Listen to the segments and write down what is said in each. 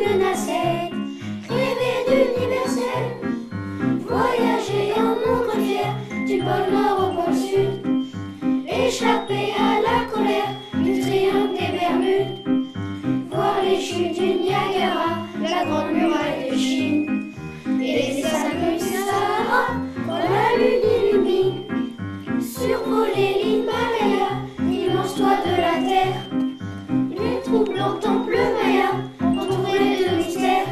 d'une nacette, rêver d'universel, voyager en montgolfière du pôle Nord au pôle Sud, échapper à la colère du triangle des Bermudes, voir les chutes du Niagara, la grande muraille de Chine, et les sables du Sahara quand la lune illumine, survoler l'Himalaya, l'immense toit de la terre, les troublants temples mayas entourés de mystères,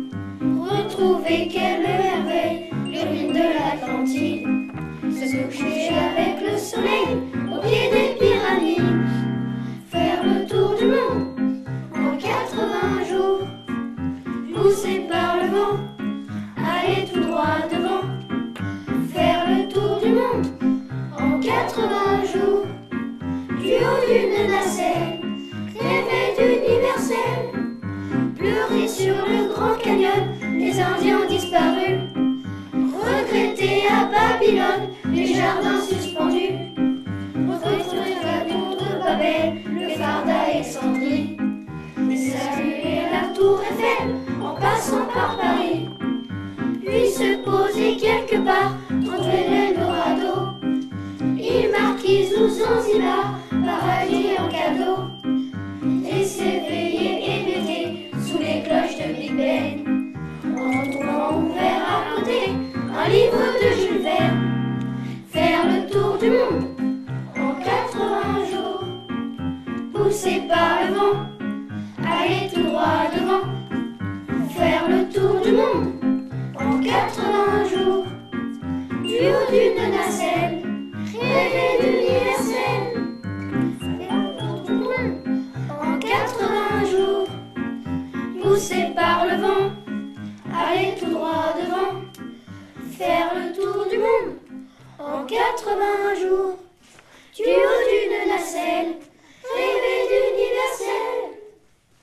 retrouver quelle merveille les ruines de l'Atlantide, se coucher avec le soleil au pied des pyramides, faire le tour du monde en 80 jours, poussé par le vent, aller tout droit devant, faire le tour du monde en 80 jours, du haut d'une nacelle, rêver d'universel, pleurer sur le Grand Canyon, les Indiens disparus, regretter à Babylone les jardins suspendus, retrouver la tour de Babel, le phare d'Alexandrie, et saluer la tour Eiffel en passant par Paris, puis se poser quelque part entre l'Eldorado, île Marquise ou Zanzibar, paradis en cadeau, et s'éveiller hébété sous les cloches de Big Ben, en trouvant ouvert à côté un livre de Jules Verne, faire le tour du monde en 80 jours, poussé par le vent, aller tout droit devant, faire le tour du monde en 80 jours, du haut d'une nacelle, rêver d'universel, faire le tour du monde en 80 jours, poussé par le vent, aller tout droit devant, faire le tour du monde en 80 jours.